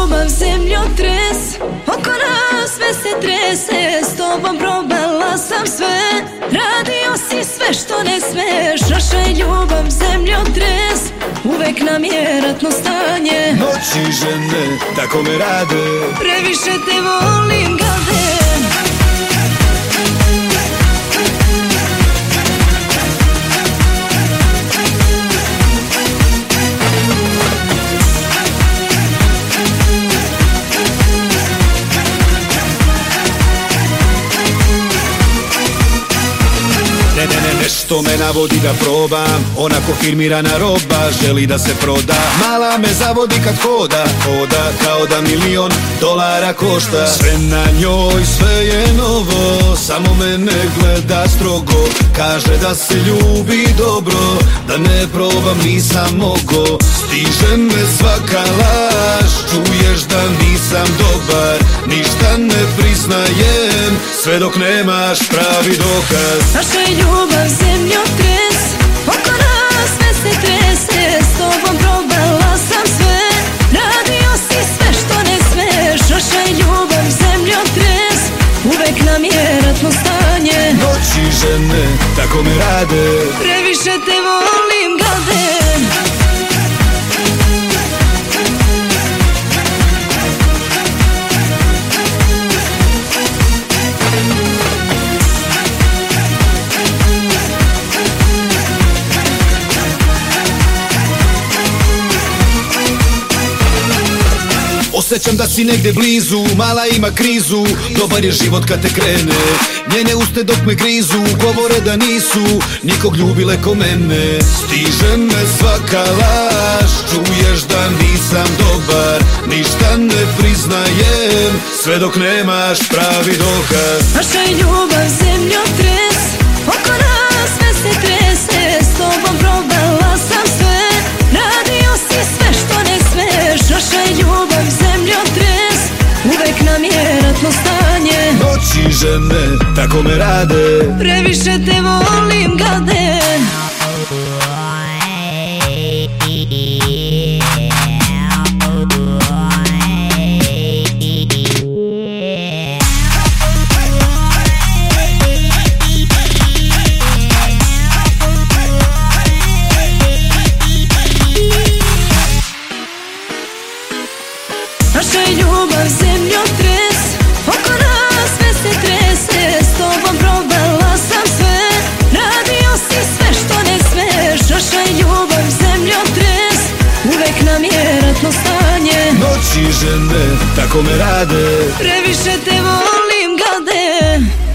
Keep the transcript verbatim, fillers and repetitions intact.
ljubav zemljotres, oko nas sve se trese. S tobom probala sam sve, radio si sve što ne smeš. Naša je ljubav zemljotres, uvek nam je ratno stanje. Noći žene, tako me rade, previše te volim gade. Nešto me navodi da probam, onako firmirana roba, želi da se proda. Mala me zavodi kad hoda, hoda kao da milion dolara košta. Sve na njoj, sve je novo, samo mene gleda strogo. Kaže da se ljubi dobro, da ne probam nisam mogo. Stiže me svaka laž, čuješ da nisam dobar. Ništa ne priznajem, sve dok nemaš pravi dokaz. Naša je ljubav zemljotres, oko nas sve se trese. S tobom probala sam sve, radio si sve što ne smeš. Naša je ljubav zemljotres, uvek nam je ratno stanje. Noći žene, tako me rade, previše te volim gade. Osjećam da si negde blizu, mala ima krizu. Dobar je život kad te krene, njene uste dok me grizu. Govore da nisu nikog ljubile ko mene. Stiže me svaka laž, čuješ da nisam dobar. Ništa ne priznajem, sve dok nemaš pravi dokaz. Naša je ljubav zemljotres, oko nas sve se trese. S tobom probala sam sve, radio si sve što ne smeš. Naša je ljubav zemljotres, uvek nam je ratno stanje. Noći žene, tako me rade, previše te volim gade. Naša je ljubav zemljotres, oko nas sve se trese. S tobom probala sam sve, radio si sve što ne smeš. Naša je ljubav zemljotres, uvek nam je ratno stanje. Noći žene, tako me rade, previše te volim gade.